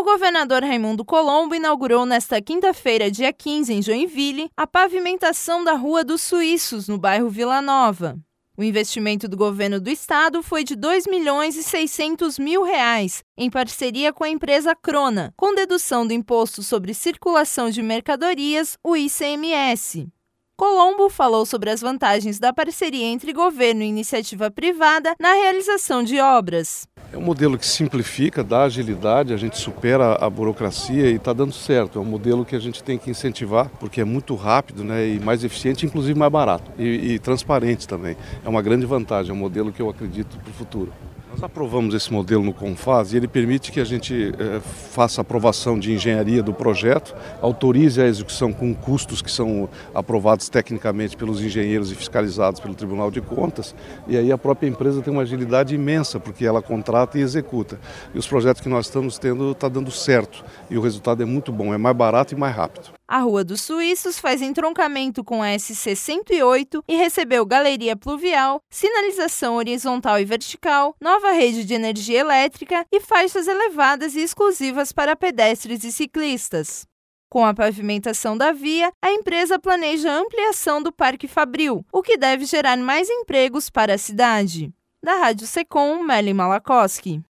governador Raimundo Colombo inaugurou nesta quinta-feira, dia 15, em Joinville, a pavimentação da Rua dos Suíços, no bairro Vila Nova. O investimento do governo do estado foi de R$ 2.600.000, em parceria com a empresa Crona, com dedução do Imposto sobre Circulação de Mercadorias, o ICMS. Colombo falou sobre as vantagens da parceria entre governo e iniciativa privada na realização de obras. É um modelo que simplifica, dá agilidade, a gente supera a burocracia e está dando certo. É um modelo que a gente tem que incentivar, porque é muito rápido, né, e mais eficiente, inclusive mais barato e transparente também. É uma grande vantagem, é um modelo que eu acredito para o futuro. Nós aprovamos esse modelo no CONFAZ e ele permite que a gente faça a aprovação de engenharia do projeto, autorize a execução com custos que são aprovados tecnicamente pelos engenheiros e fiscalizados pelo Tribunal de Contas, e aí a própria empresa tem uma agilidade imensa, porque ela contrata e executa. E os projetos que nós estamos tendo está dando certo e o resultado é muito bom, é mais barato e mais rápido. A Rua dos Suíços faz entroncamento com a SC-108 e recebeu galeria pluvial, sinalização horizontal e vertical, nova rede de energia elétrica e faixas elevadas e exclusivas para pedestres e ciclistas. Com a pavimentação da via, a empresa planeja a ampliação do Parque Fabril, o que deve gerar mais empregos para a cidade. Da Rádio Secom, Meli Malakoski.